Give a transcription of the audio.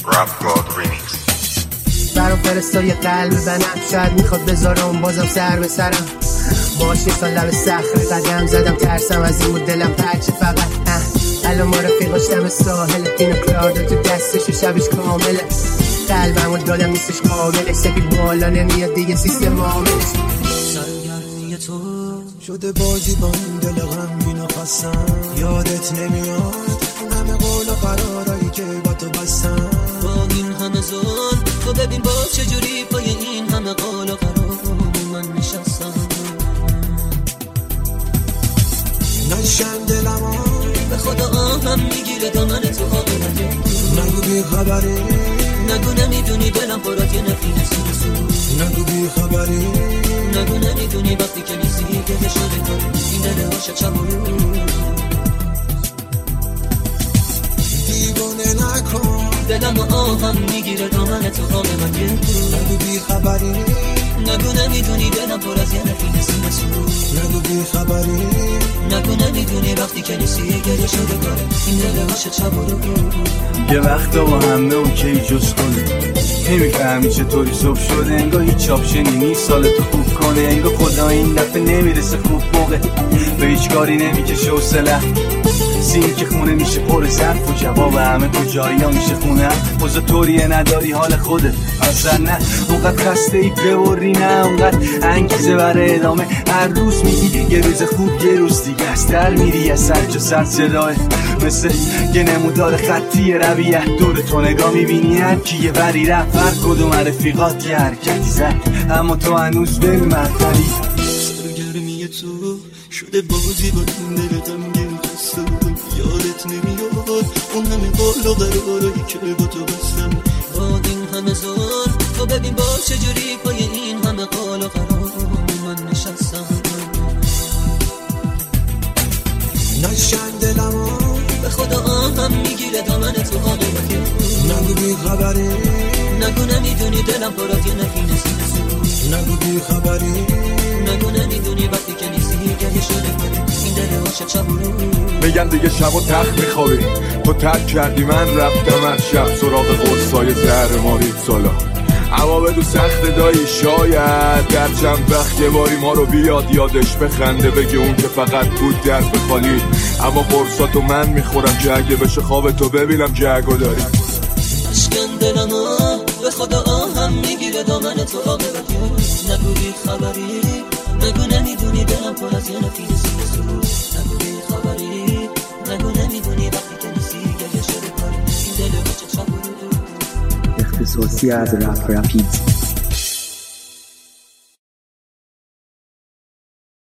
Rap God Remix. برام فرستا یه قلب بنم، شاید میخواد بذارم بازم سر به سرم. باشه سال لب صخره قدم زدم، ترسم از این بود دلم پرچه فقط. الان ما رفیقاش دم ساحل، پینو کلاردو تو دستش و شبش کامله. قلبمو دادم نیستش قابلش، سپید بالا نمیاد دیگه سیستم عاملش. سرگرمی تو شده بازی با این دل غمگین و خستم. یادت نمیاد همه قول و قرارایی که با تو بستم. با این همه ظلم تو ببین باز چجوری پای این همه قول و قرار من نشستم. نشن دلم به خدا آهم میگیره دامن تو آقلت. نگو بی خبری، نگو نمیدونی دلم پرات یه نفیسی نسو. نگو بی خبری، نگو نمیدونی وقتی که نیستی که شده کن این دل هاشه چمون. دیوونه نکن دلم آهم میگیره دامن تو آقلت. نگو بی خبری، نگو نمیدونی دلم پر از یه نفیسی نسو. نگو بی خبری، نگو نمیدونی وقتی که نیستی گریه شده کاره این دل هاشه چمون. یه وقتا با همه اوکی جز کنه، نمیفهمی چطوری صبح شده. انگار هیچ آپشنی نیست سالتو خوب کنه. انگار خدا این دفعه نمیرسه خوب موقع، به هیچ کاری نمیکشه حوصله. سیر که خونه میشه پر ظرف و جواب همه کجایی ها میشه خونه. بازا طوریه نداری حال خودت اصلا نه. اونقدر خسته ای ببری نه، اونقدر انگیزه برای ادامه. هر روز میگی یه روز خوب یه روز دیگه از در میری. از سر جا سر صداه مثل یه نمودار خطی رویت. دور تو نگاه میبینی هر کی یه وری رفت. هر کدوم رفیقات یه حرکتی زد، اما تو هنوز بری مرتبی. سرگرمی تو شده بازی با این دل غمگین خستم. یادت نمیاد اون همه قول و قرارایی که با تو بستم. با این همه ظلم تو ببین باز چجوری پای این همه قول و قرار من نشستم. نشن دلمو به خدا آهم میگیره دامن تو آقلت. نگو بی خبری، نگو نمیدونی دلم پرات یه نفیسی نسو. نگو بی خبری، نگو نمیدونی وقتی که نیستی گریه شده کنه این دل هاشه چمون. میگن دیگه شب و تخت میخوابی، تو ترک کردی من رفتم از شب سراغ قرصای زهر مارید سالا. اما بدو سخت دایی شاید در چند وقت یه باری ما رو بیاد یادش بخنده، بگه اون که فقط بود در بخالی. اما قرصاتو من میخورم که اگه بشه خواب تو ببینم جگو داری. اشکن دلمو به خدا آهم میگیره دامن تو آقلت. نگو بی خبری، نگو نمیدونی دلم پر از یه نفیسی نسو. نگو بی خبری، نگو نمیدونی وقتی که نیستی گریه شده کاره این دل هاشه چمون. اختصاصی از رپ رپید.